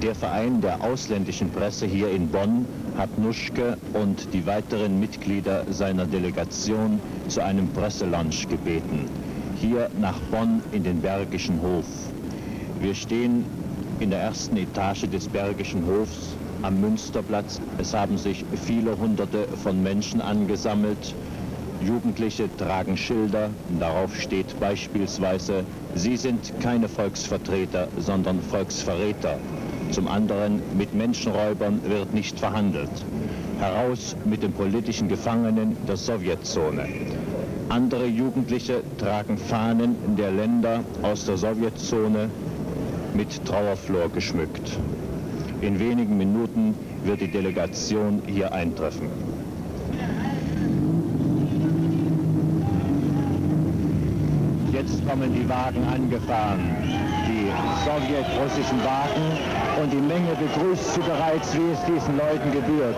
Der Verein der ausländischen Presse hier in Bonn hat Nuschke und die weiteren Mitglieder seiner Delegation zu einem Presselunch gebeten. Hier nach Bonn in den Bergischen Hof. Wir stehen in der ersten Etage des Bergischen Hofs am Münsterplatz. Es haben sich viele Hunderte von Menschen angesammelt. Jugendliche tragen Schilder, darauf steht beispielsweise: Sie sind keine Volksvertreter, sondern Volksverräter. Zum anderen: Mit Menschenräubern wird nicht verhandelt. Heraus mit den politischen Gefangenen der Sowjetzone. Andere Jugendliche tragen Fahnen der Länder aus der Sowjetzone mit Trauerflor geschmückt. In wenigen Minuten wird die Delegation hier eintreffen. Jetzt kommen die Wagen angefahren, die sowjetrussischen Wagen, und die Menge begrüßt sie bereits, wie es diesen Leuten gebührt.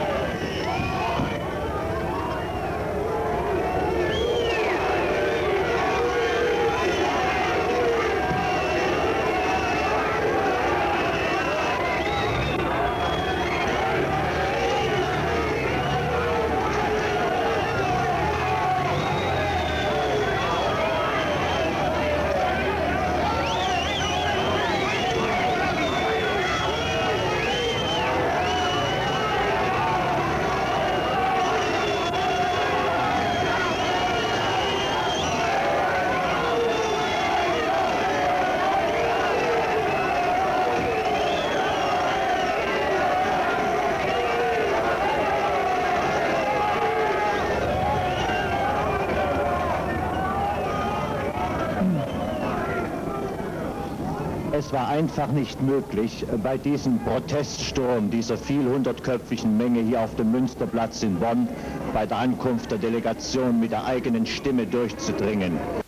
Es war einfach nicht möglich, bei diesem Proteststurm dieser vielhundertköpfigen Menge hier auf dem Münsterplatz in Bonn bei der Ankunft der Delegation mit der eigenen Stimme durchzudringen.